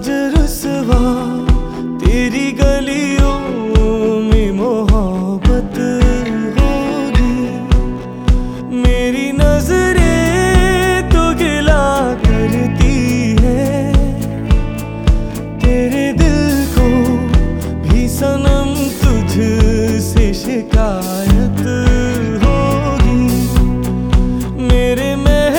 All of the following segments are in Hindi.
आज रुसवा तेरी गलियों में मोहब्बत होगी। मेरी नजरें तो गिला करती है, तेरे दिल को भी सनम तुझसे शिकायत होगी। मेरे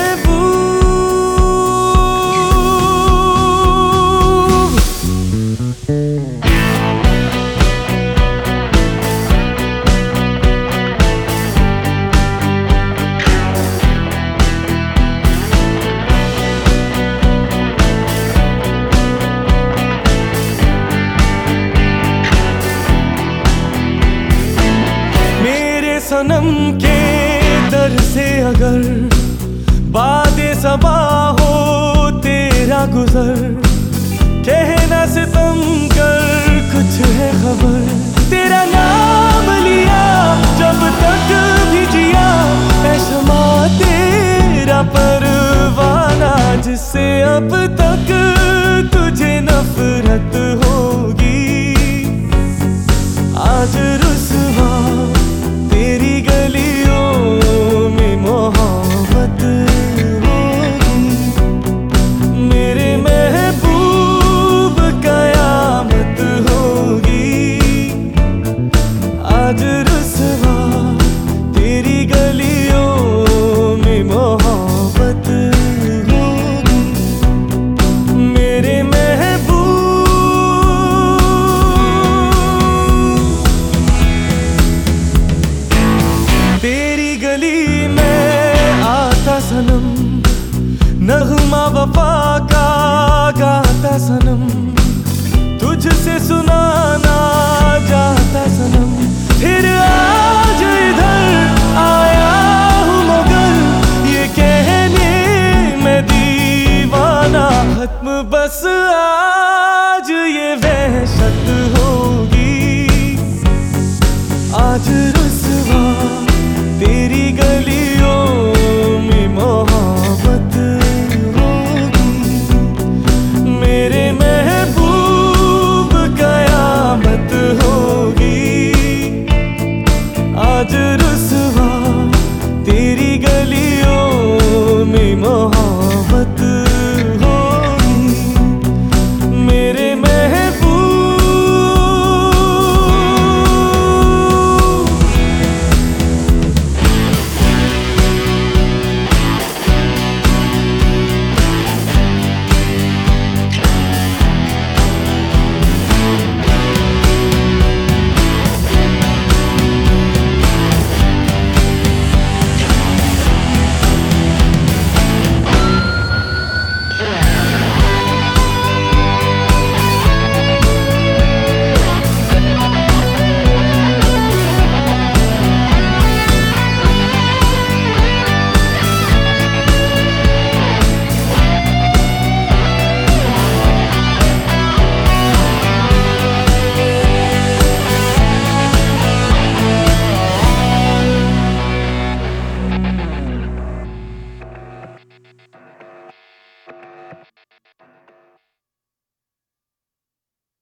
सनम के दर से अगर बादे सबा हो तेरा गुजर, कहना सितम कर कुछ है खबर। तेरा नाम लिया जब तक भी जिया, ऐ शमा तेरा परवाना, जिससे अब तक तुझे नफरत होगी। आज रुसवा तेरी गलियों में मोहब्बत होगी। मेरे महबूब कयामत होगी। आज रुसवा तेरी गलियों में मोहब्बत होगी। मेरे तेरी गली में आता सनम, नगमा वफा का गाता सनम, तुझसे सुनाना जाता सनम। फिर आज इधर आया हूँ मगर ये कहने मैं दीवाना, खत्म बस आज ये वहशत होगी। आज